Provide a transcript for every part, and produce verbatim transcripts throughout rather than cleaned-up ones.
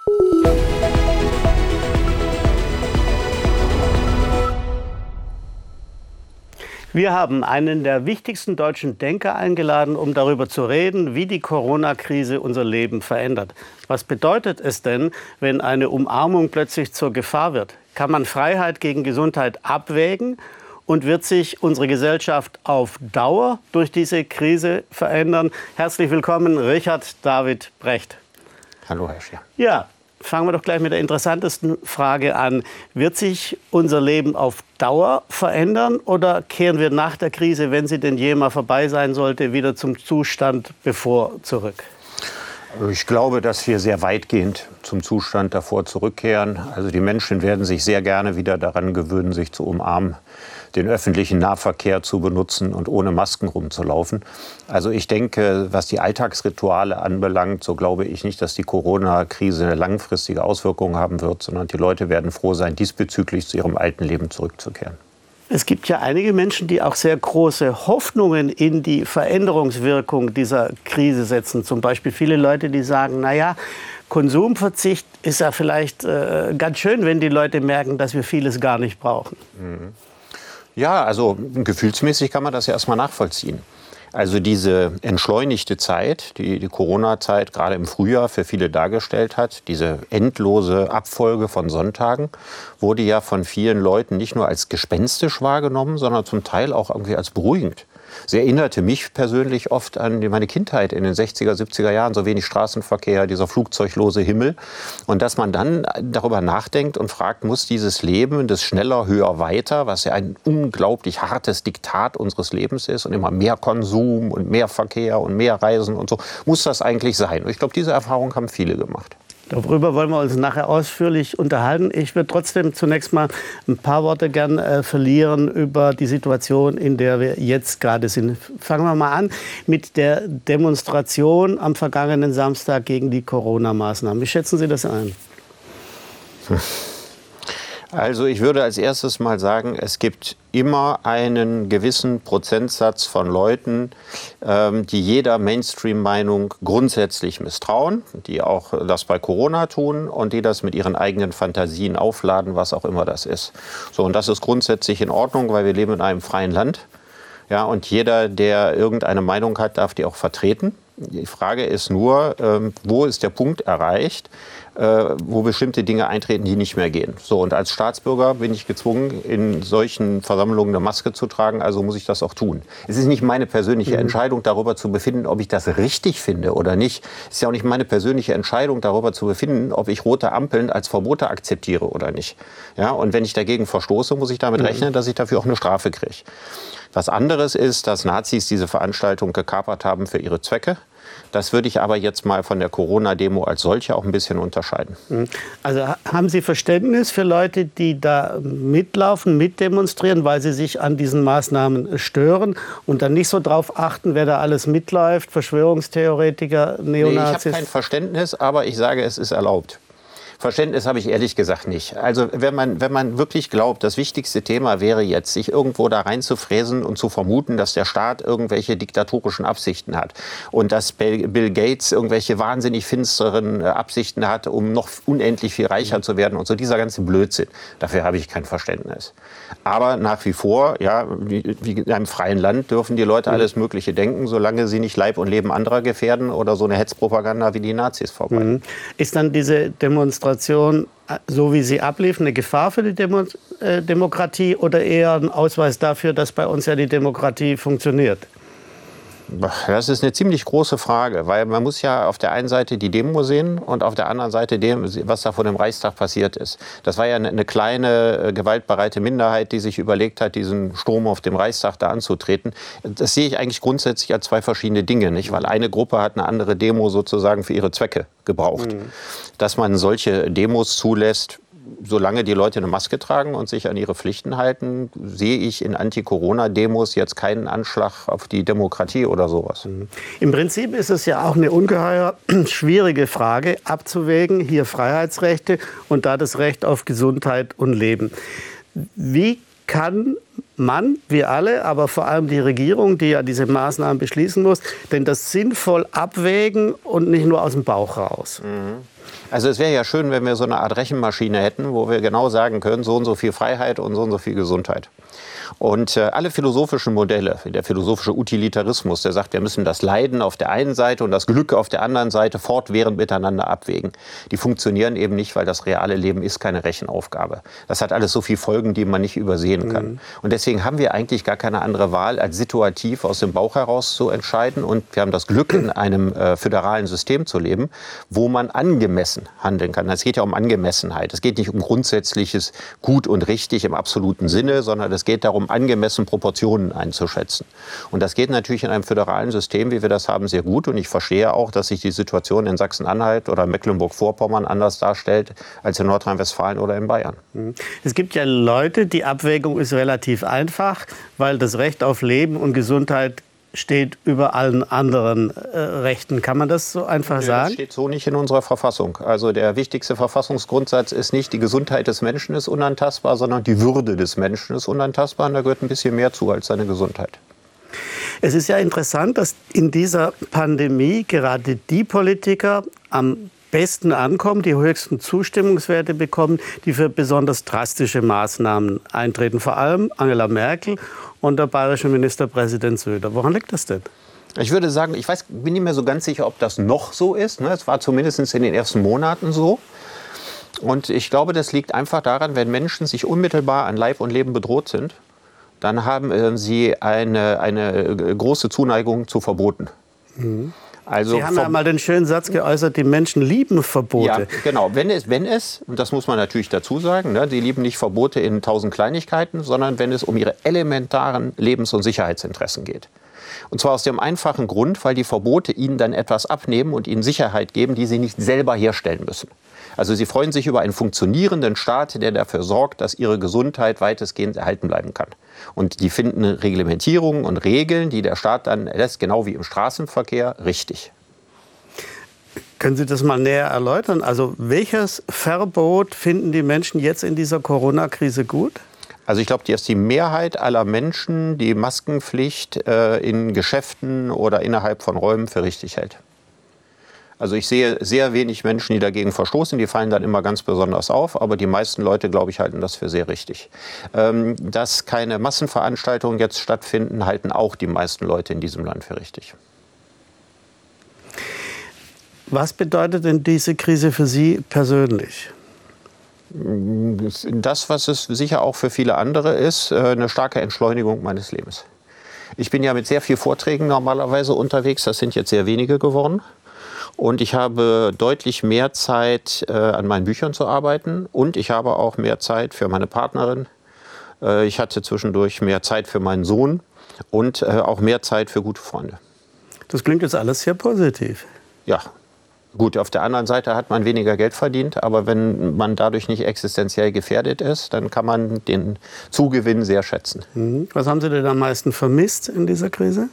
Wir haben einen der wichtigsten deutschen Denker eingeladen, um darüber zu reden, wie die Corona-Krise unser Leben verändert. Was bedeutet es denn, wenn eine Umarmung plötzlich zur Gefahr wird? Kann man Freiheit gegen Gesundheit abwägen? Und wird sich unsere Gesellschaft auf Dauer durch diese Krise verändern? Herzlich willkommen, Richard David Brecht. Hallo, Herr Scher. Ja, fangen wir doch gleich mit der interessantesten Frage an. Wird sich unser Leben auf Dauer verändern oder kehren wir nach der Krise, wenn sie denn je mal vorbei sein sollte, wieder zum Zustand bevor zurück? Ich glaube, dass wir sehr weitgehend zum Zustand davor zurückkehren. Also die Menschen werden sich sehr gerne wieder daran gewöhnen, sich zu umarmen, den öffentlichen Nahverkehr zu benutzen und ohne Masken rumzulaufen. Also ich denke, was die Alltagsrituale anbelangt, so glaube ich nicht, dass die Corona-Krise eine langfristige Auswirkung haben wird, sondern die Leute werden froh sein, diesbezüglich zu ihrem alten Leben zurückzukehren. Es gibt ja einige Menschen, die auch sehr große Hoffnungen in die Veränderungswirkung dieser Krise setzen. Zum Beispiel viele Leute, die sagen, naja, Konsumverzicht ist ja vielleicht äh, ganz schön, wenn die Leute merken, dass wir vieles gar nicht brauchen. Ja, also gefühlsmäßig kann man das ja erstmal nachvollziehen. Also diese entschleunigte Zeit, die die Corona-Zeit gerade im Frühjahr für viele dargestellt hat, diese endlose Abfolge von Sonntagen, wurde ja von vielen Leuten nicht nur als gespenstisch wahrgenommen, sondern zum Teil auch irgendwie als beruhigend. Sie erinnerte mich persönlich oft an meine Kindheit in den sechziger, siebziger Jahren, so wenig Straßenverkehr, dieser flugzeuglose Himmel. Und dass man dann darüber nachdenkt und fragt, muss dieses Leben des schneller, höher, weiter, was ja ein unglaublich hartes Diktat unseres Lebens ist und immer mehr Konsum und mehr Verkehr und mehr Reisen und so, muss das eigentlich sein? Und ich glaube, diese Erfahrung haben viele gemacht. Darüber wollen wir uns nachher ausführlich unterhalten. Ich würde trotzdem zunächst mal ein paar Worte gern äh, verlieren über die Situation, in der wir jetzt gerade sind. Fangen wir mal an mit der Demonstration am vergangenen Samstag gegen die Corona-Maßnahmen. Wie schätzen Sie das ein? Also ich würde als erstes mal sagen, es gibt immer einen gewissen Prozentsatz von Leuten, ähm, die jeder Mainstream-Meinung grundsätzlich misstrauen, die auch das bei Corona tun und die das mit ihren eigenen Fantasien aufladen, was auch immer das ist. So, und das ist grundsätzlich in Ordnung, weil wir leben in einem freien Land. Ja, und jeder, der irgendeine Meinung hat, darf die auch vertreten. Die Frage ist nur, ähm, wo ist der Punkt erreicht, äh, wo bestimmte Dinge eintreten, die nicht mehr gehen. So, und als Staatsbürger bin ich gezwungen, in solchen Versammlungen eine Maske zu tragen, also muss ich das auch tun. Es ist nicht meine persönliche Entscheidung, darüber zu befinden, ob ich das richtig finde oder nicht. Es ist ja auch nicht meine persönliche Entscheidung, darüber zu befinden, ob ich rote Ampeln als Verbote akzeptiere oder nicht. Ja, und wenn ich dagegen verstoße, muss ich damit rechnen, dass ich dafür auch eine Strafe kriege. Was anderes ist, dass Nazis diese Veranstaltung gekapert haben für ihre Zwecke. Das würde ich aber jetzt mal von der Corona-Demo als solche auch ein bisschen unterscheiden. Also haben Sie Verständnis für Leute, die da mitlaufen, mitdemonstrieren, weil sie sich an diesen Maßnahmen stören und dann nicht so drauf achten, wer da alles mitläuft, Verschwörungstheoretiker, Neonazis? Nee, ich habe kein Verständnis, aber ich sage, es ist erlaubt. Verständnis habe ich ehrlich gesagt nicht. Also wenn man, wenn man wirklich glaubt, das wichtigste Thema wäre jetzt, sich irgendwo da reinzufräsen und zu vermuten, dass der Staat irgendwelche diktatorischen Absichten hat und dass Bill Gates irgendwelche wahnsinnig finsteren Absichten hat, um noch unendlich viel reicher zu werden und so, dieser ganze Blödsinn, dafür habe ich kein Verständnis. Aber nach wie vor, ja, wie in einem freien Land dürfen die Leute alles Mögliche denken, solange sie nicht Leib und Leben anderer gefährden oder so eine Hetzpropaganda wie die Nazis verbreiten. Ist dann diese Demonstration, so wie sie ablief, eine Gefahr für die Demo äh, Demokratie oder eher ein Ausweis dafür, dass bei uns ja die Demokratie funktioniert? Das ist eine ziemlich große Frage, weil man muss ja auf der einen Seite die Demo sehen und auf der anderen Seite dem, was da vor dem Reichstag passiert ist. Das war ja eine kleine, gewaltbereite Minderheit, die sich überlegt hat, diesen Sturm auf dem Reichstag da anzutreten. Das sehe ich eigentlich grundsätzlich als zwei verschiedene Dinge, nicht? Weil eine Gruppe hat eine andere Demo sozusagen für ihre Zwecke gebraucht. Mhm. Dass man solche Demos zulässt, solange die Leute eine Maske tragen und sich an ihre Pflichten halten, sehe ich in Anti-Corona-Demos jetzt keinen Anschlag auf die Demokratie oder sowas. Im Prinzip ist es ja auch eine ungeheuer schwierige Frage, abzuwägen, hier Freiheitsrechte und da das Recht auf Gesundheit und Leben. Wie kann man, wir alle, aber vor allem die Regierung, die ja diese Maßnahmen beschließen muss, denn das sinnvoll abwägen und nicht nur aus dem Bauch raus? Mhm. Also es wäre ja schön, wenn wir so eine Art Rechenmaschine hätten, wo wir genau sagen können, so und so viel Freiheit und so und so viel Gesundheit. Und äh, alle philosophischen Modelle, der philosophische Utilitarismus, der sagt, wir müssen das Leiden auf der einen Seite und das Glück auf der anderen Seite fortwährend miteinander abwägen. Die funktionieren eben nicht, weil das reale Leben ist keine Rechenaufgabe. Das hat alles so viele Folgen, die man nicht übersehen kann. Mhm. Und deswegen haben wir eigentlich gar keine andere Wahl, als situativ aus dem Bauch heraus zu entscheiden. Und wir haben das Glück, in einem äh, föderalen System zu leben, wo man angemessen handeln kann. Es geht ja um Angemessenheit. Es geht nicht um grundsätzliches Gut und Richtig im absoluten Sinne, sondern es geht darum, angemessen Proportionen einzuschätzen. Und das geht natürlich in einem föderalen System, wie wir das haben, sehr gut. Und ich verstehe auch, dass sich die Situation in Sachsen-Anhalt oder Mecklenburg-Vorpommern anders darstellt als in Nordrhein-Westfalen oder in Bayern. Es gibt ja Leute, die Abwägung ist relativ einfach, weil das Recht auf Leben und Gesundheit steht über allen anderen äh, Rechten. Kann man das so einfach ja, sagen? Das steht so nicht in unserer Verfassung. Also der wichtigste Verfassungsgrundsatz ist nicht, die Gesundheit des Menschen ist unantastbar, sondern die Würde des Menschen ist unantastbar. Und da gehört ein bisschen mehr zu als seine Gesundheit. Es ist ja interessant, dass in dieser Pandemie gerade die Politiker am besten ankommen, die höchsten Zustimmungswerte bekommen, die für besonders drastische Maßnahmen eintreten. Vor allem Angela Merkel und der bayerische Ministerpräsident Söder. Woran liegt das denn? Ich würde sagen, ich weiß, bin nicht mehr so ganz sicher, ob das noch so ist. Es war zumindest in den ersten Monaten so. Und ich glaube, das liegt einfach daran, wenn Menschen sich unmittelbar an Leib und Leben bedroht sind, dann haben sie eine, eine große Zuneigung zu Verboten. Mhm. Also Sie haben einmal den schönen Satz geäußert, die Menschen lieben Verbote. Ja, genau. Wenn es, wenn es, und das muss man natürlich dazu sagen, ne, die lieben nicht Verbote in tausend Kleinigkeiten, sondern wenn es um ihre elementaren Lebens- und Sicherheitsinteressen geht. Und zwar aus dem einfachen Grund, weil die Verbote ihnen dann etwas abnehmen und ihnen Sicherheit geben, die sie nicht selber herstellen müssen. Also sie freuen sich über einen funktionierenden Staat, der dafür sorgt, dass ihre Gesundheit weitestgehend erhalten bleiben kann. Und die finden Reglementierungen und Regeln, die der Staat dann lässt, genau wie im Straßenverkehr, richtig. Können Sie das mal näher erläutern? Also welches Verbot finden die Menschen jetzt in dieser Corona-Krise gut? Also ich glaube, dass die Mehrheit aller Menschen die Maskenpflicht äh, in Geschäften oder innerhalb von Räumen für richtig hält. Also ich sehe sehr wenig Menschen, die dagegen verstoßen. Die fallen dann immer ganz besonders auf. Aber die meisten Leute, glaube ich, halten das für sehr richtig. Ähm, dass keine Massenveranstaltungen jetzt stattfinden, halten auch die meisten Leute in diesem Land für richtig. Was bedeutet denn diese Krise für Sie persönlich? Das, was es sicher auch für viele andere ist, eine starke Entschleunigung meines Lebens. Ich bin ja mit sehr vielen Vorträgen normalerweise unterwegs. Das sind jetzt sehr wenige geworden. Und ich habe deutlich mehr Zeit, äh, an meinen Büchern zu arbeiten. Und ich habe auch mehr Zeit für meine Partnerin. Äh, ich hatte zwischendurch mehr Zeit für meinen Sohn und äh, auch mehr Zeit für gute Freunde. Das klingt jetzt alles sehr positiv. Ja, gut. Auf der anderen Seite hat man weniger Geld verdient. Aber wenn man dadurch nicht existenziell gefährdet ist, dann kann man den Zugewinn sehr schätzen. Mhm. Was haben Sie denn am meisten vermisst in dieser Krise?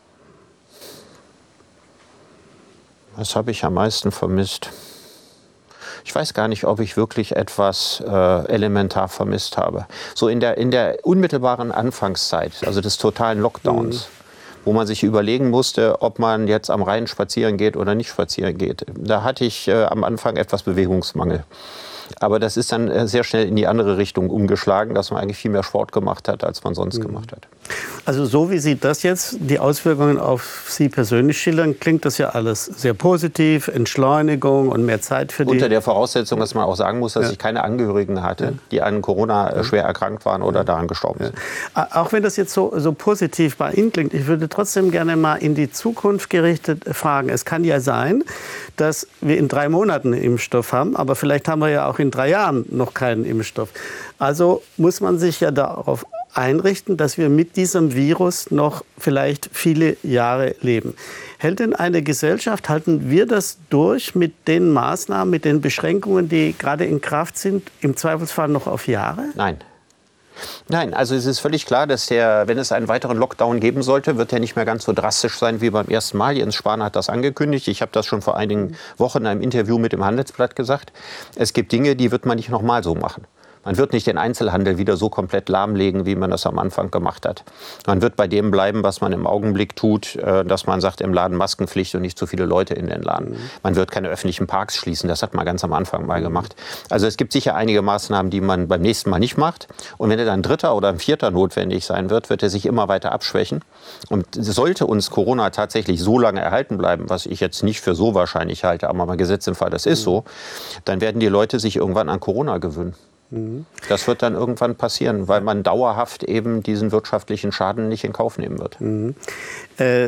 Was habe ich am meisten vermisst? Ich weiß gar nicht, ob ich wirklich etwas äh, elementar vermisst habe. So in der, in der unmittelbaren Anfangszeit, also des totalen Lockdowns, mhm. wo man sich überlegen musste, ob man jetzt am Rhein spazieren geht oder nicht spazieren geht. Da hatte ich äh, am Anfang etwas Bewegungsmangel. Aber das ist dann äh, sehr schnell in die andere Richtung umgeschlagen, dass man eigentlich viel mehr Sport gemacht hat, als man sonst mhm. gemacht hat. Also so wie Sie das jetzt, die Auswirkungen auf Sie persönlich schildern, klingt das ja alles sehr positiv, Entschleunigung und mehr Zeit für die... Unter der Voraussetzung, dass man auch sagen muss, dass ja. ich keine Angehörigen hatte, ja. die an Corona ja. schwer erkrankt waren oder ja. daran gestorben sind. Ja. Auch wenn das jetzt so, so positiv bei Ihnen klingt, ich würde trotzdem gerne mal in die Zukunft gerichtet fragen. Es kann ja sein, dass wir in drei Monaten einen Impfstoff haben, aber vielleicht haben wir ja auch in drei Jahren noch keinen Impfstoff. Also muss man sich ja darauf einrichten, dass wir mit diesem Virus noch vielleicht viele Jahre leben. Hält denn eine Gesellschaft, halten wir das durch mit den Maßnahmen, mit den Beschränkungen, die gerade in Kraft sind, im Zweifelsfall noch auf Jahre? Nein. Nein, also es ist völlig klar, dass der, wenn es einen weiteren Lockdown geben sollte, wird er nicht mehr ganz so drastisch sein wie beim ersten Mal. Jens Spahn hat das angekündigt. Ich habe das schon vor einigen Wochen in einem Interview mit dem Handelsblatt gesagt. Es gibt Dinge, die wird man nicht noch mal so machen. Man wird nicht den Einzelhandel wieder so komplett lahmlegen, wie man das am Anfang gemacht hat. Man wird bei dem bleiben, was man im Augenblick tut, dass man sagt, im Laden Maskenpflicht und nicht zu viele Leute in den Laden. Mhm. Man wird keine öffentlichen Parks schließen, das hat man ganz am Anfang mal gemacht. Also es gibt sicher einige Maßnahmen, die man beim nächsten Mal nicht macht. Und wenn dann ein dritter oder ein vierter notwendig sein wird, wird er sich immer weiter abschwächen. Und sollte uns Corona tatsächlich so lange erhalten bleiben, was ich jetzt nicht für so wahrscheinlich halte, aber mal Gesetz im Fall, das ist so, dann werden die Leute sich irgendwann an Corona gewöhnen. Das wird dann irgendwann passieren, weil man dauerhaft eben diesen wirtschaftlichen Schaden nicht in Kauf nehmen wird. Mhm. Äh,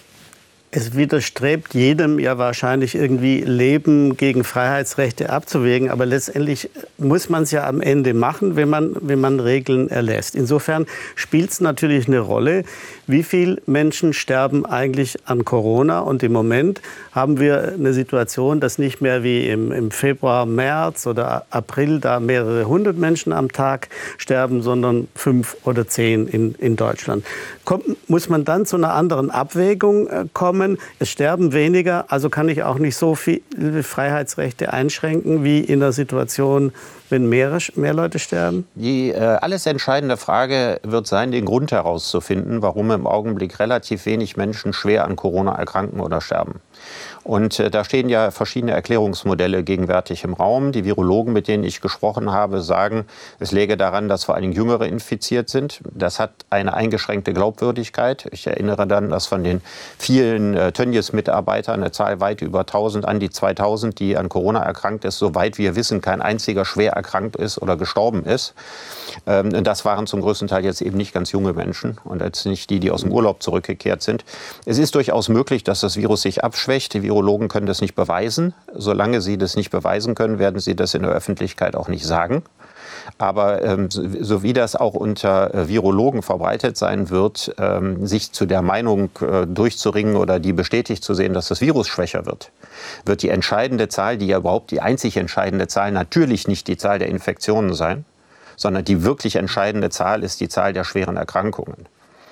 es widerstrebt jedem ja wahrscheinlich irgendwie Leben gegen Freiheitsrechte abzuwägen, aber letztendlich muss man es ja am Ende machen, wenn man, wenn man Regeln erlässt. Insofern spielt es natürlich eine Rolle, wie viele Menschen sterben eigentlich an Corona. Und im Moment haben wir eine Situation, dass nicht mehr wie im, im Februar, März oder April da mehrere hundert Menschen am Tag sterben, sondern fünf oder zehn in, in Deutschland. Kommt, muss man dann zu einer anderen Abwägung äh, kommen? Es sterben weniger, also kann ich auch nicht so viele Freiheitsrechte einschränken wie in der Situation, wenn mehr, mehr Leute sterben? Die äh, alles entscheidende Frage wird sein, den Grund herauszufinden, warum im Augenblick relativ wenig Menschen schwer an Corona erkranken oder sterben. Und äh, da stehen ja verschiedene Erklärungsmodelle gegenwärtig im Raum. Die Virologen, mit denen ich gesprochen habe, sagen, es läge daran, dass vor allem Jüngere infiziert sind. Das hat eine eingeschränkte Glaubwürdigkeit. Ich erinnere dann, dass von den vielen äh, Tönnies-Mitarbeitern, eine Zahl weit über tausend, an die zweitausend, die an Corona erkrankt ist, soweit wir wissen, kein einziger schwer erkrankt ist oder gestorben ist. Ähm, das waren zum größten Teil jetzt eben nicht ganz junge Menschen und jetzt nicht die, die aus dem Urlaub zurückgekehrt sind. Es ist durchaus möglich, dass das Virus sich abschwächt. Die Virologen können das nicht beweisen. Solange sie das nicht beweisen können, werden sie das in der Öffentlichkeit auch nicht sagen. Aber ähm, so, so wie das auch unter äh, Virologen verbreitet sein wird, ähm, sich zu der Meinung äh, durchzuringen oder die bestätigt zu sehen, dass das Virus schwächer wird, wird die entscheidende Zahl, die ja überhaupt die einzig entscheidende Zahl, natürlich nicht die Zahl der Infektionen sein, sondern die wirklich entscheidende Zahl ist die Zahl der schweren Erkrankungen.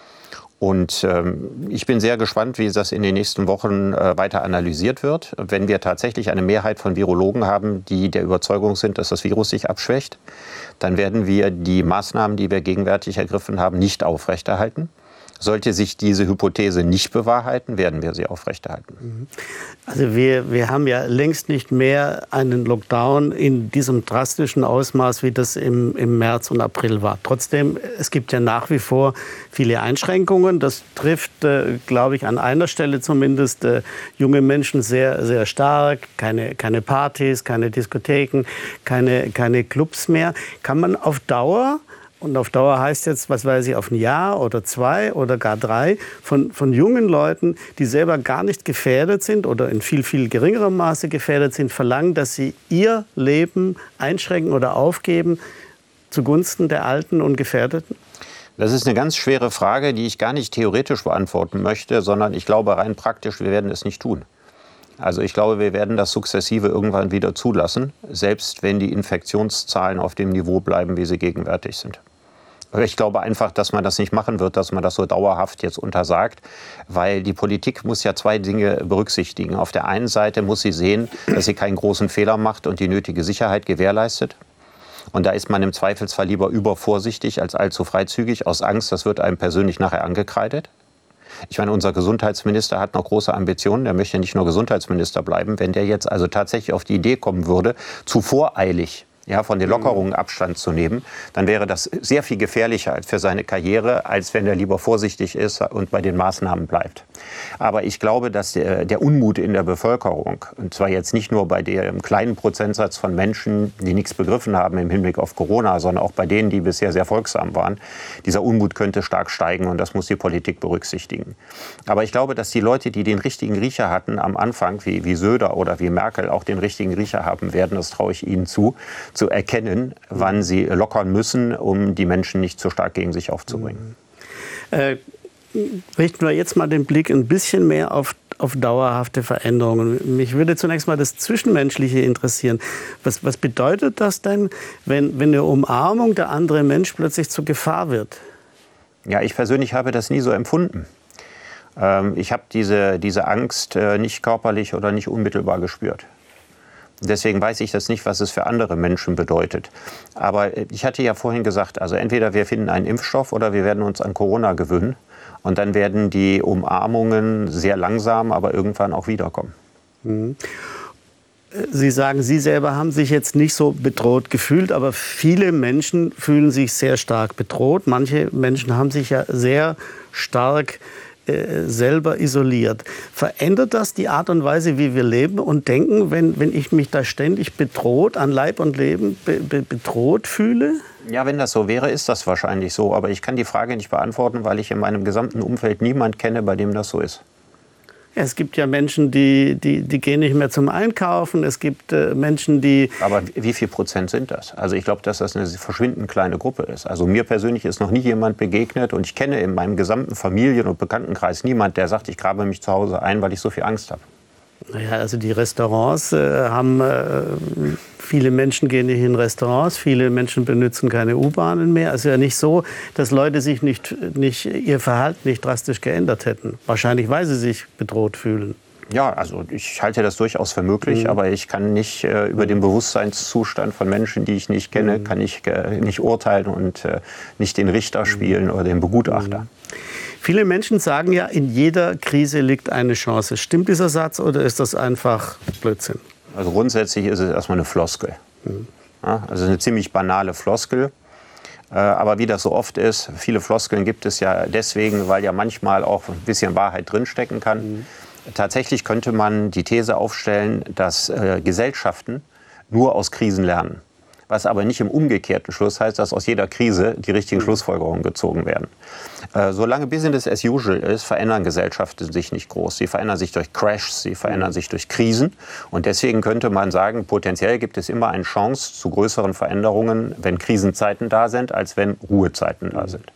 Und ähm, ich bin sehr gespannt, wie das in den nächsten Wochen äh, weiter analysiert wird. Wenn wir tatsächlich eine Mehrheit von Virologen haben, die der Überzeugung sind, dass das Virus sich abschwächt, dann werden wir die Maßnahmen, die wir gegenwärtig ergriffen haben, nicht aufrechterhalten. Sollte sich diese Hypothese nicht bewahrheiten, werden wir sie aufrechterhalten. Also wir, wir haben ja längst nicht mehr einen Lockdown in diesem drastischen Ausmaß, wie das im, im März und April war. Trotzdem, es gibt ja nach wie vor viele Einschränkungen. Das trifft, äh, glaube ich, an einer Stelle zumindest äh, junge Menschen sehr, sehr stark. Keine, keine Partys, keine Diskotheken, keine, keine Clubs mehr. Kann man auf Dauer... Und auf Dauer heißt jetzt, was weiß ich, auf ein Jahr oder zwei oder gar drei von, von jungen Leuten, die selber gar nicht gefährdet sind oder in viel, viel geringerem Maße gefährdet sind, verlangen, dass sie ihr Leben einschränken oder aufgeben zugunsten der Alten und Gefährdeten? Das ist eine ganz schwere Frage, die ich gar nicht theoretisch beantworten möchte, sondern ich glaube rein praktisch, wir werden es nicht tun. Also ich glaube, wir werden das sukzessive irgendwann wieder zulassen, selbst wenn die Infektionszahlen auf dem Niveau bleiben, wie sie gegenwärtig sind. Ich glaube einfach, dass man das nicht machen wird, dass man das so dauerhaft jetzt untersagt, weil die Politik muss ja zwei Dinge berücksichtigen. Auf der einen Seite muss sie sehen, dass sie keinen großen Fehler macht und die nötige Sicherheit gewährleistet. Und da ist man im Zweifelsfall lieber übervorsichtig als allzu freizügig, aus Angst, das wird einem persönlich nachher angekreidet. Ich meine, unser Gesundheitsminister hat noch große Ambitionen. Der möchte nicht nur Gesundheitsminister bleiben. Wenn der jetzt also tatsächlich auf die Idee kommen würde, zu voreilig ja, von den Lockerungen Abstand zu nehmen, dann wäre das sehr viel gefährlicher für seine Karriere, als wenn er lieber vorsichtig ist und bei den Maßnahmen bleibt. Aber ich glaube, dass der, der Unmut in der Bevölkerung, und zwar jetzt nicht nur bei dem kleinen Prozentsatz von Menschen, die nichts begriffen haben im Hinblick auf Corona, sondern auch bei denen, die bisher sehr folgsam waren, dieser Unmut könnte stark steigen und das muss die Politik berücksichtigen. Aber ich glaube, dass die Leute, die den richtigen Riecher hatten am Anfang, wie, wie Söder oder wie Merkel, auch den richtigen Riecher haben werden, das traue ich ihnen zu, zu erkennen, wann sie lockern müssen, um die Menschen nicht zu stark gegen sich aufzubringen. Äh, richten wir jetzt mal den Blick ein bisschen mehr auf, auf dauerhafte Veränderungen. Mich würde zunächst mal das Zwischenmenschliche interessieren. Was, was bedeutet das denn, wenn, wenn eine Umarmung der andere Mensch plötzlich zur Gefahr wird? Ja, ich persönlich habe das nie so empfunden. Ähm, ich habe diese, diese Angst äh, nicht körperlich oder nicht unmittelbar gespürt. Deswegen weiß ich das nicht, was es für andere Menschen bedeutet. Aber ich hatte ja vorhin gesagt, also entweder wir finden einen Impfstoff oder wir werden uns an Corona gewöhnen. Und dann werden die Umarmungen sehr langsam, aber irgendwann auch wiederkommen. Mhm. Sie sagen, Sie selber haben sich jetzt nicht so bedroht gefühlt, aber viele Menschen fühlen sich sehr stark bedroht. Manche Menschen haben sich ja sehr stark äh, selber isoliert. Verändert das die Art und Weise, wie wir leben und denken, wenn, wenn ich mich da ständig bedroht, an Leib und Leben be, be, bedroht fühle? Ja, wenn das so wäre, ist das wahrscheinlich so. Aber ich kann die Frage nicht beantworten, weil ich in meinem gesamten Umfeld niemanden kenne, bei dem das so ist. Es gibt ja Menschen, die, die, die gehen nicht mehr zum Einkaufen. Es gibt äh, Menschen, die... Aber wie viel Prozent sind das? Also ich glaube, dass das eine verschwindend kleine Gruppe ist. Also mir persönlich ist noch nie jemand begegnet. Und ich kenne in meinem gesamten Familien- und Bekanntenkreis niemand, der sagt, ich grabe mich zu Hause ein, weil ich so viel Angst habe. Naja, also die Restaurants äh, haben... Äh, viele Menschen gehen nicht in Restaurants. Viele Menschen benutzen keine U-Bahnen mehr. Es ist ja nicht so, dass Leute sich nicht, nicht, ihr Verhalten nicht drastisch geändert hätten. Wahrscheinlich, weil sie sich bedroht fühlen. Ja, also ich halte das durchaus für möglich, mhm. aber ich kann nicht äh, über den Bewusstseinszustand von Menschen, die ich nicht kenne, mhm. kann ich äh, nicht urteilen und äh, nicht den Richter spielen mhm. oder den Begutachter. Mhm. Viele Menschen sagen ja, in jeder Krise liegt eine Chance. Stimmt dieser Satz oder ist das einfach Blödsinn? Also grundsätzlich ist es erstmal eine Floskel. Mhm. Ja, also eine ziemlich banale Floskel. Äh, aber wie das so oft ist, viele Floskeln gibt es ja deswegen, weil ja manchmal auch ein bisschen Wahrheit drinstecken kann. Mhm. Tatsächlich könnte man die These aufstellen, dass äh, Gesellschaften nur aus Krisen lernen. Was aber nicht im umgekehrten Schluss heißt, dass aus jeder Krise die richtigen Schlussfolgerungen gezogen werden. Äh, solange Business as usual ist, verändern Gesellschaften sich nicht groß. Sie verändern sich durch Crashs, sie verändern sich durch Krisen. Und deswegen könnte man sagen, potenziell gibt es immer eine Chance zu größeren Veränderungen, wenn Krisenzeiten da sind, als wenn Ruhezeiten da sind.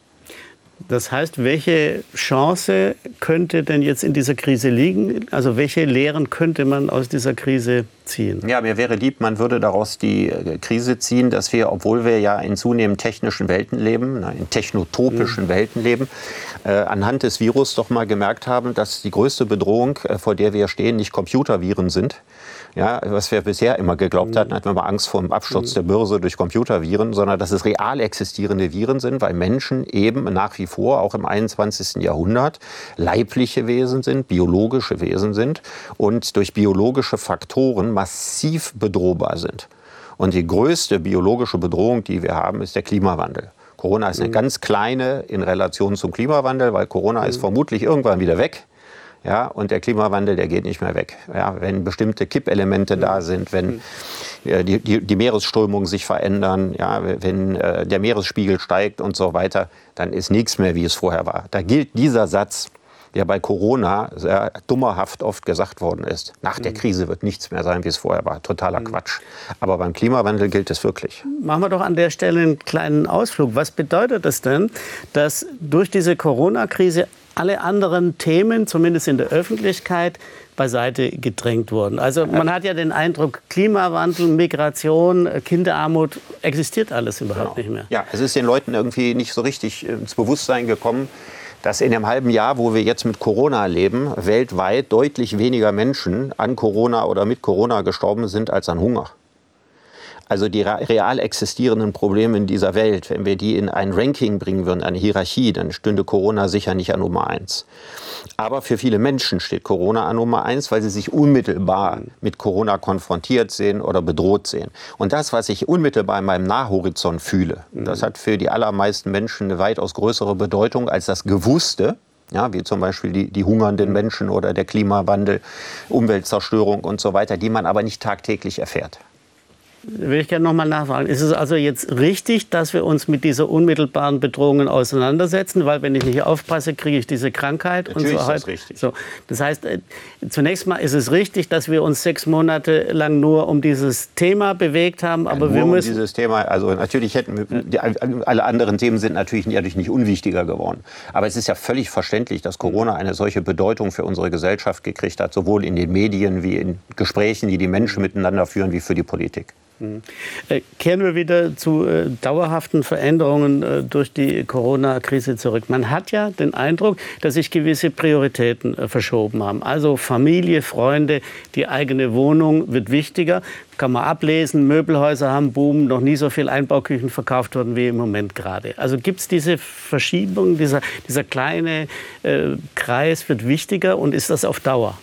Das heißt, welche Chance könnte denn jetzt in dieser Krise liegen? Also welche Lehren könnte man aus dieser Krise ziehen? Ja, mir wäre lieb, man würde daraus die Krise ziehen, dass wir, obwohl wir ja in zunehmend technischen Welten leben, in technotopischen mhm. Welten leben, äh, anhand des Virus doch mal gemerkt haben, dass die größte Bedrohung, äh, vor der wir stehen, nicht Computerviren sind. Ja, was wir bisher immer geglaubt hatten, hatten wir mal Angst vor dem Absturz der Börse durch Computerviren, sondern dass es real existierende Viren sind, weil Menschen eben nach wie vor, auch im einundzwanzigsten Jahrhundert, leibliche Wesen sind, biologische Wesen sind und durch biologische Faktoren massiv bedrohbar sind. Und die größte biologische Bedrohung, die wir haben, ist der Klimawandel. Corona ist eine mhm. ganz kleine in Relation zum Klimawandel, weil Corona mhm. ist vermutlich irgendwann wieder weg. Ja, und der Klimawandel, der geht nicht mehr weg. Ja, wenn bestimmte Kippelemente da sind, wenn äh, die, die, die Meeresströmungen sich verändern, ja, wenn äh, der Meeresspiegel steigt und so weiter, dann ist nichts mehr, wie es vorher war. Da gilt dieser Satz, der bei Corona sehr dummerhaft oft gesagt worden ist. Nach der Krise wird nichts mehr sein, wie es vorher war. Totaler Quatsch. Aber beim Klimawandel gilt es wirklich. Machen wir doch an der Stelle einen kleinen Ausflug. Was bedeutet es denn, dass durch diese Corona-Krise alle anderen Themen, zumindest in der Öffentlichkeit, beiseite gedrängt wurden? Also man hat ja den Eindruck, Klimawandel, Migration, Kinderarmut, existiert alles überhaupt genau. nicht mehr. Ja, es ist den Leuten irgendwie nicht so richtig ins Bewusstsein gekommen, dass in dem halben Jahr, wo wir jetzt mit Corona leben, weltweit deutlich weniger Menschen an Corona oder mit Corona gestorben sind als an Hunger. Also die real existierenden Probleme in dieser Welt, wenn wir die in ein Ranking bringen würden, eine Hierarchie, dann stünde Corona sicher nicht an Nummer eins. Aber für viele Menschen steht Corona an Nummer eins, weil sie sich unmittelbar mit Corona konfrontiert sehen oder bedroht sehen. Und das, was ich unmittelbar in meinem Nahhorizont fühle, das hat für die allermeisten Menschen eine weitaus größere Bedeutung als das Gewusste. Ja, wie zum Beispiel die, die hungernden Menschen oder der Klimawandel, Umweltzerstörung und so weiter, die man aber nicht tagtäglich erfährt. Will ich gerne noch mal nachfragen. Ist es also jetzt richtig, dass wir uns mit dieser unmittelbaren Bedrohung auseinandersetzen? Weil wenn ich nicht aufpasse, kriege ich diese Krankheit. Natürlich und so. ist das richtig. So, das heißt, zunächst mal ist es richtig, dass wir uns sechs Monate lang nur um dieses Thema bewegt haben. Aber ja, wir nur müssen um dieses Thema, also natürlich hätten wir, die, alle anderen Themen sind natürlich dadurch nicht unwichtiger geworden. Aber es ist ja völlig verständlich, dass Corona eine solche Bedeutung für unsere Gesellschaft gekriegt hat, sowohl in den Medien wie in Gesprächen, die die Menschen miteinander führen, wie für die Politik. Äh, kehren wir wieder zu äh, dauerhaften Veränderungen äh, durch die Corona-Krise zurück. Man hat ja den Eindruck, dass sich gewisse Prioritäten äh, verschoben haben. Also Familie, Freunde, die eigene Wohnung wird wichtiger. Kann man ablesen, Möbelhäuser haben Boom, noch nie so viel Einbauküchen verkauft worden wie im Moment gerade. Also gibt es diese Verschiebung, dieser, dieser kleine äh, Kreis wird wichtiger und ist das auf Dauer?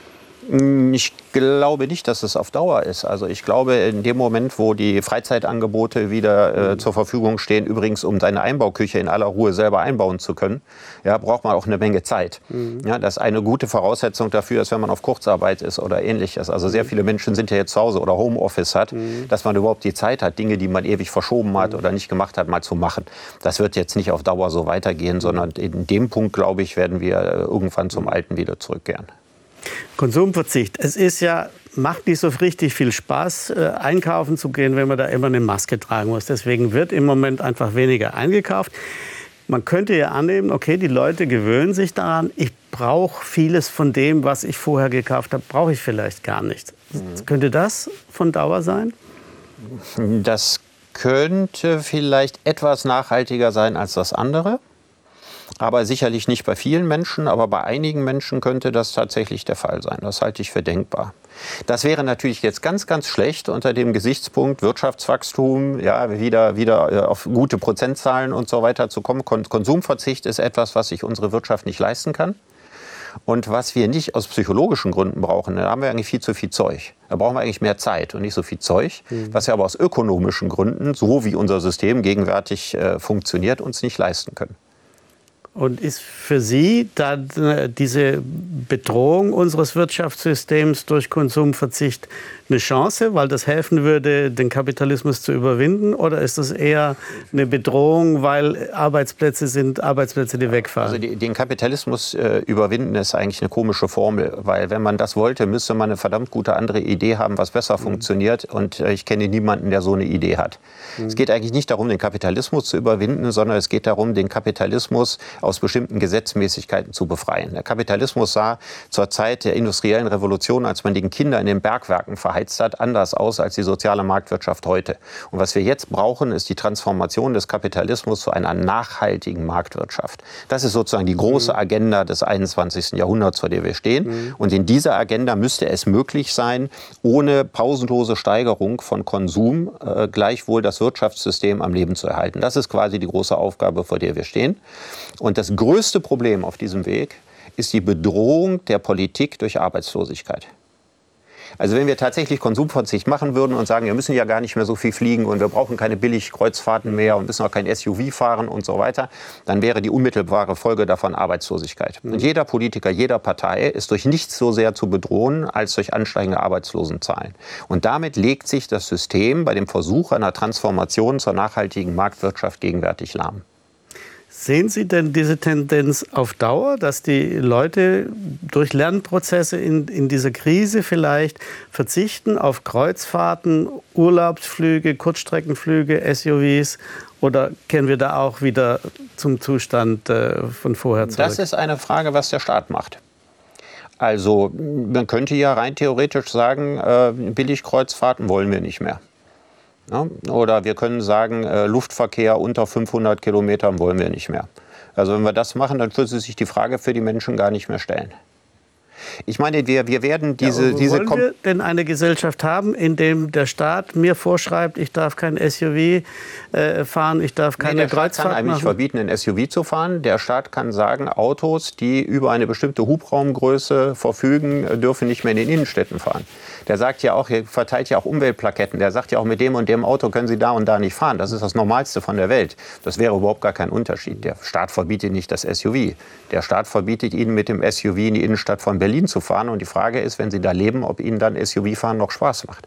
Ich glaube nicht, dass es auf Dauer ist. Also ich glaube, in dem Moment, wo die Freizeitangebote wieder äh, zur Verfügung stehen, übrigens um seine Einbauküche in aller Ruhe selber einbauen zu können, ja, braucht man auch eine Menge Zeit. Mhm. Ja, das ist eine gute Voraussetzung dafür, ist, wenn man auf Kurzarbeit ist oder Ähnliches. Also sehr viele Menschen sind ja jetzt zu Hause oder Homeoffice hat, mhm. dass man überhaupt die Zeit hat, Dinge, die man ewig verschoben hat mhm. oder nicht gemacht hat, mal zu machen. Das wird jetzt nicht auf Dauer so weitergehen, sondern in dem Punkt, glaube ich, werden wir irgendwann zum Alten wieder zurückkehren. Konsumverzicht. Es ist ja, macht nicht so richtig viel Spaß, äh, einkaufen zu gehen, wenn man da immer eine Maske tragen muss. Deswegen wird im Moment einfach weniger eingekauft. Man könnte ja annehmen, okay, die Leute gewöhnen sich daran, ich brauche vieles von dem, was ich vorher gekauft habe, brauche ich vielleicht gar nicht. Mhm. Könnte das von Dauer sein? Das könnte vielleicht etwas nachhaltiger sein als das andere. Aber sicherlich nicht bei vielen Menschen, aber bei einigen Menschen könnte das tatsächlich der Fall sein. Das halte ich für denkbar. Das wäre natürlich jetzt ganz, ganz schlecht unter dem Gesichtspunkt Wirtschaftswachstum, ja, wieder, wieder auf gute Prozentzahlen und so weiter zu kommen. Konsumverzicht ist etwas, was sich unsere Wirtschaft nicht leisten kann. Und was wir nicht aus psychologischen Gründen brauchen, da haben wir eigentlich viel zu viel Zeug. Da brauchen wir eigentlich mehr Zeit und nicht so viel Zeug, mhm. was wir aber aus ökonomischen Gründen, so wie unser System gegenwärtig äh, funktioniert, uns nicht leisten können. Und ist für Sie dann diese Bedrohung unseres Wirtschaftssystems durch Konsumverzicht eine Chance, weil das helfen würde, den Kapitalismus zu überwinden? Oder ist das eher eine Bedrohung, weil Arbeitsplätze sind Arbeitsplätze, die wegfallen? Also die, den Kapitalismus äh, überwinden ist eigentlich eine komische Formel. Weil wenn man das wollte, müsste man eine verdammt gute andere Idee haben, was besser mhm. funktioniert. Und äh, ich kenne niemanden, der so eine Idee hat. Mhm. Es geht eigentlich nicht darum, den Kapitalismus zu überwinden, sondern es geht darum, den Kapitalismus aus bestimmten Gesetzmäßigkeiten zu befreien. Der Kapitalismus sah zur Zeit der industriellen Revolution, als man die Kinder in den Bergwerken verheizt hat, anders aus als die soziale Marktwirtschaft heute. Und was wir jetzt brauchen, ist die Transformation des Kapitalismus zu einer nachhaltigen Marktwirtschaft. Das ist sozusagen die große Agenda des einundzwanzigsten Jahrhunderts, vor der wir stehen. Mhm. Und in dieser Agenda müsste es möglich sein, ohne pausenlose Steigerung von Konsum äh, gleichwohl das Wirtschaftssystem am Leben zu erhalten. Das ist quasi die große Aufgabe, vor der wir stehen. Und das größte Problem auf diesem Weg ist die Bedrohung der Politik durch Arbeitslosigkeit. Also wenn wir tatsächlich Konsumverzicht machen würden und sagen, wir müssen ja gar nicht mehr so viel fliegen und wir brauchen keine Billigkreuzfahrten mehr und müssen auch kein S U V fahren und so weiter, dann wäre die unmittelbare Folge davon Arbeitslosigkeit. Mhm. Und jeder Politiker, jeder Partei ist durch nichts so sehr zu bedrohen als durch ansteigende Arbeitslosenzahlen. Und damit legt sich das System bei dem Versuch einer Transformation zur nachhaltigen Marktwirtschaft gegenwärtig lahm. Sehen Sie denn diese Tendenz auf Dauer, dass die Leute durch Lernprozesse in, in dieser Krise vielleicht verzichten auf Kreuzfahrten, Urlaubsflüge, Kurzstreckenflüge, S U Vs? Oder kehren wir da auch wieder zum Zustand äh, von vorher zurück? Das ist eine Frage, was der Staat macht. Also man könnte ja rein theoretisch sagen, äh, Billigkreuzfahrten wollen wir nicht mehr. Ja, oder wir können sagen, äh, Luftverkehr unter fünfhundert Kilometern wollen wir nicht mehr. Also wenn wir das machen, dann würde sich die Frage für die Menschen gar nicht mehr stellen. Ich meine, wir, wir werden diese... Ja, diese wollen wir denn eine Gesellschaft haben, in der der Staat mir vorschreibt, ich darf kein S U V äh, fahren, ich darf keine nee, Kreuzfahrt machen? Der Staat kann eigentlich verbieten, ein S U V zu fahren. Der Staat kann sagen, Autos, die über eine bestimmte Hubraumgröße verfügen, dürfen nicht mehr in den Innenstädten fahren. Der sagt ja auch, er verteilt ja auch Umweltplaketten. Der sagt ja auch, mit dem und dem Auto können Sie da und da nicht fahren. Das ist das Normalste von der Welt. Das wäre überhaupt gar kein Unterschied. Der Staat verbietet nicht das S U V. Der Staat verbietet Ihnen, mit dem S U V in die Innenstadt von Berlin zu fahren. Und die Frage ist, wenn Sie da leben, ob Ihnen dann S U V-Fahren noch Spaß macht.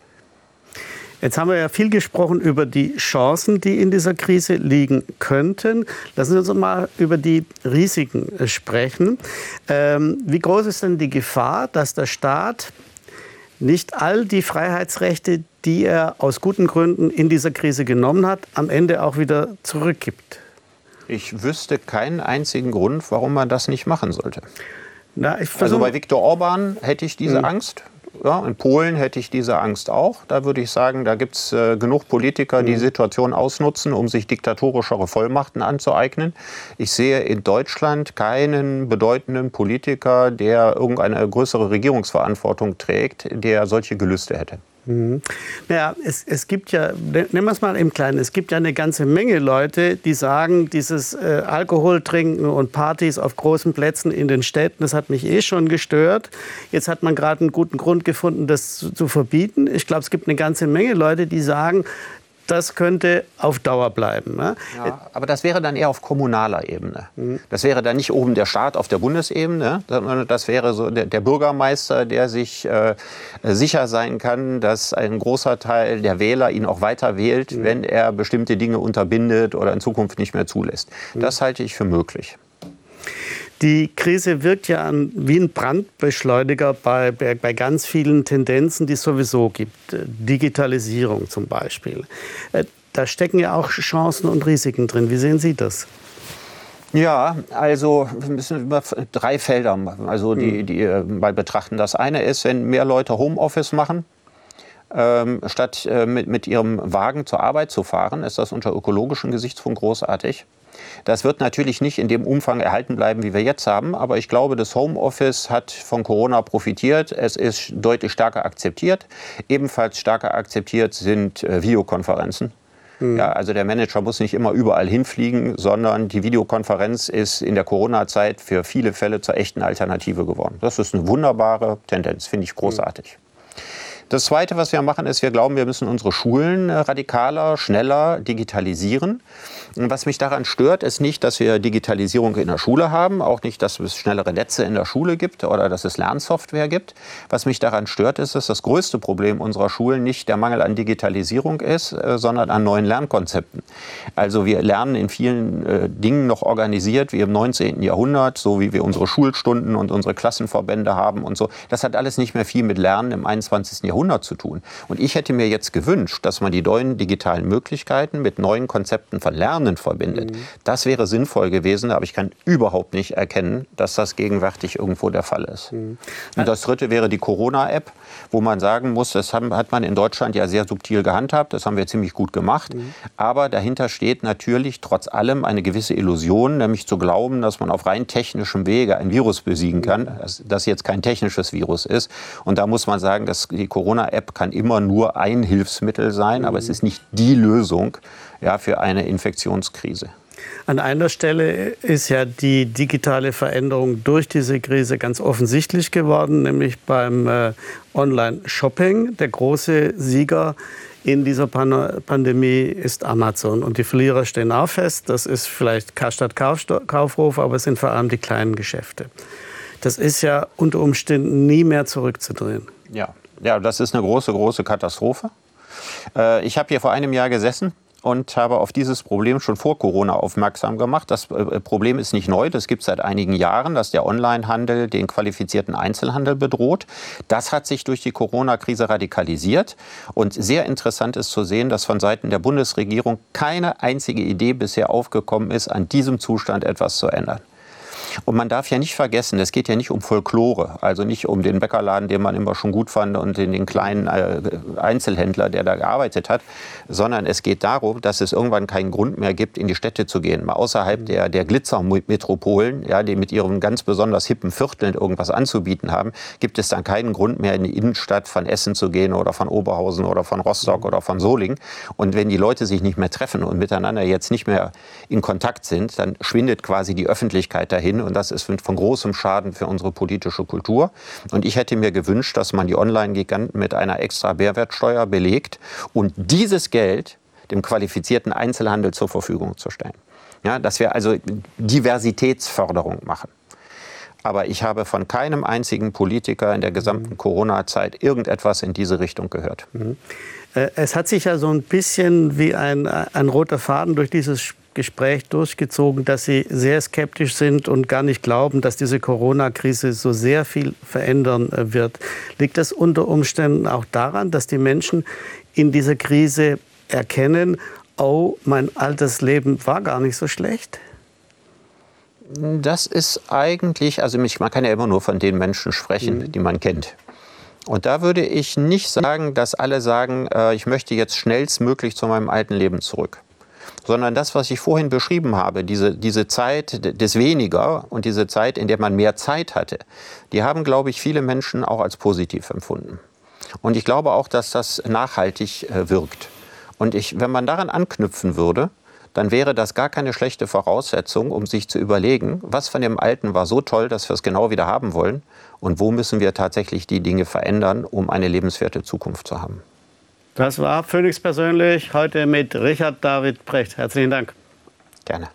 Jetzt haben wir ja viel gesprochen über die Chancen, die in dieser Krise liegen könnten. Lassen Sie uns mal über die Risiken sprechen. Ähm, wie groß ist denn die Gefahr, dass der Staat nicht all die Freiheitsrechte, die er aus guten Gründen in dieser Krise genommen hat, am Ende auch wieder zurückgibt? Ich wüsste keinen einzigen Grund, warum man das nicht machen sollte. Na, ich also bei Viktor Orban hätte ich diese mhm. Angst. Ja, in Polen hätte ich diese Angst auch. Da würde ich sagen, da gibt es äh, genug Politiker, die die Situation ausnutzen, um sich diktatorischere Vollmachten anzueignen. Ich sehe in Deutschland keinen bedeutenden Politiker, der irgendeine größere Regierungsverantwortung trägt, der solche Gelüste hätte. Mhm. Naja, es, es gibt ja, nehmen wir es mal im Kleinen, es gibt ja eine ganze Menge Leute, die sagen, dieses äh, Alkohol trinken und Partys auf großen Plätzen in den Städten, das hat mich eh schon gestört. Jetzt hat man gerade einen guten Grund gefunden, das zu, zu verbieten. Ich glaube, es gibt eine ganze Menge Leute, die sagen, das könnte auf Dauer bleiben. Ne? Ja, aber das wäre dann eher auf kommunaler Ebene. Mhm. Das wäre dann nicht oben der Staat auf der Bundesebene, sondern das wäre so der, der Bürgermeister, der sich äh, sicher sein kann, dass ein großer Teil der Wähler ihn auch weiter wählt, mhm. wenn er bestimmte Dinge unterbindet oder in Zukunft nicht mehr zulässt. Mhm. Das halte ich für möglich. Die Krise wirkt ja an, wie ein Brandbeschleuniger bei, bei, bei ganz vielen Tendenzen, die es sowieso gibt. Digitalisierung zum Beispiel. Da stecken ja auch Chancen und Risiken drin. Wie sehen Sie das? Ja, also wir müssen über drei Felder also die, die mal betrachten. Das eine ist, wenn mehr Leute Homeoffice machen, ähm, statt äh, mit, mit ihrem Wagen zur Arbeit zu fahren, ist das unter ökologischen Gesichtspunkten großartig. Das wird natürlich nicht in dem Umfang erhalten bleiben, wie wir jetzt haben. Aber ich glaube, das Homeoffice hat von Corona profitiert. Es ist deutlich stärker akzeptiert. Ebenfalls stärker akzeptiert sind äh, Videokonferenzen. Mhm. Ja, also der Manager muss nicht immer überall hinfliegen, sondern die Videokonferenz ist in der Corona-Zeit für viele Fälle zur echten Alternative geworden. Das ist eine wunderbare Tendenz, finde ich großartig. Mhm. Das Zweite, was wir machen, ist, wir glauben, wir müssen unsere Schulen radikaler, schneller digitalisieren. Und was mich daran stört, ist nicht, dass wir Digitalisierung in der Schule haben, auch nicht, dass es schnellere Netze in der Schule gibt oder dass es Lernsoftware gibt. Was mich daran stört, ist, dass das größte Problem unserer Schulen nicht der Mangel an Digitalisierung ist, sondern an neuen Lernkonzepten. Also wir lernen in vielen äh, Dingen noch organisiert wie im neunzehnten Jahrhundert, so wie wir unsere Schulstunden und unsere Klassenverbände haben und so. Das hat alles nicht mehr viel mit Lernen im einundzwanzigsten Jahrhundert zu tun. Und ich hätte mir jetzt gewünscht, dass man die neuen digitalen Möglichkeiten mit neuen Konzepten von Lernen verbindet. Mhm. Das wäre sinnvoll gewesen, aber ich kann überhaupt nicht erkennen, dass das gegenwärtig irgendwo der Fall ist. Mhm. Und das Dritte wäre die Corona-App, wo man sagen muss, das hat man in Deutschland ja sehr subtil gehandhabt, das haben wir ziemlich gut gemacht, mhm. aber dahinter steht natürlich trotz allem eine gewisse Illusion, nämlich zu glauben, dass man auf rein technischem Wege ein Virus besiegen kann, mhm. dass das jetzt kein technisches Virus ist. Und da muss man sagen, dass die Corona-App kann immer nur ein Hilfsmittel sein, mhm. aber es ist nicht die Lösung, ja, für eine Infektionskrise. An einer Stelle ist ja die digitale Veränderung durch diese Krise ganz offensichtlich geworden, nämlich beim äh, Online-Shopping. Der große Sieger in dieser Pan- Pandemie ist Amazon. Und die Verlierer stehen auch fest. Das ist vielleicht Karstadt Kaufhof, aber es sind vor allem die kleinen Geschäfte. Das ist ja unter Umständen nie mehr zurückzudrehen. Ja, ja, das ist eine große, große Katastrophe. Äh, ich habe hier vor einem Jahr gesessen und habe auf dieses Problem schon vor Corona aufmerksam gemacht. Das Problem ist nicht neu, das gibt es seit einigen Jahren, dass der Onlinehandel den qualifizierten Einzelhandel bedroht. Das hat sich durch die Corona-Krise radikalisiert. Und sehr interessant ist zu sehen, dass von Seiten der Bundesregierung keine einzige Idee bisher aufgekommen ist, an diesem Zustand etwas zu ändern. Und man darf ja nicht vergessen, es geht ja nicht um Folklore, also nicht um den Bäckerladen, den man immer schon gut fand und den, den kleinen äh, Einzelhändler, der da gearbeitet hat, sondern es geht darum, dass es irgendwann keinen Grund mehr gibt, in die Städte zu gehen. Mal außerhalb der, der Glitzermetropolen, ja, die mit ihren ganz besonders hippen Vierteln irgendwas anzubieten haben, gibt es dann keinen Grund mehr, in die Innenstadt von Essen zu gehen oder von Oberhausen oder von Rostock oder von Solingen. Und wenn die Leute sich nicht mehr treffen und miteinander jetzt nicht mehr in Kontakt sind, dann schwindet quasi die Öffentlichkeit dahin. Und das ist von großem Schaden für unsere politische Kultur. Und ich hätte mir gewünscht, dass man die Online-Giganten mit einer extra Mehrwertsteuer belegt und dieses Geld dem qualifizierten Einzelhandel zur Verfügung zu stellen. Ja, dass wir also Diversitätsförderung machen. Aber ich habe von keinem einzigen Politiker in der gesamten Corona-Zeit irgendetwas in diese Richtung gehört. Mhm. Es hat sich ja so ein bisschen wie ein, ein roter Faden durch dieses Gespräch durchgezogen, dass Sie sehr skeptisch sind und gar nicht glauben, dass diese Corona-Krise so sehr viel verändern wird. Liegt das unter Umständen auch daran, dass die Menschen in dieser Krise erkennen, oh, mein altes Leben war gar nicht so schlecht? Das ist eigentlich, also man kann ja immer nur von den Menschen sprechen, mhm. die man kennt. Und da würde ich nicht sagen, dass alle sagen, äh, ich möchte jetzt schnellstmöglich zu meinem alten Leben zurück. Sondern das, was ich vorhin beschrieben habe, diese, diese Zeit des Weniger und diese Zeit, in der man mehr Zeit hatte, die haben, glaube ich, viele Menschen auch als positiv empfunden. Und ich glaube auch, dass das nachhaltig äh, wirkt. Und ich, wenn man daran anknüpfen würde, dann wäre das gar keine schlechte Voraussetzung, um sich zu überlegen, was von dem Alten war so toll, dass wir es genau wieder haben wollen und wo müssen wir tatsächlich die Dinge verändern, um eine lebenswerte Zukunft zu haben. Das war Phoenix persönlich heute mit Richard David Precht. Herzlichen Dank. Gerne.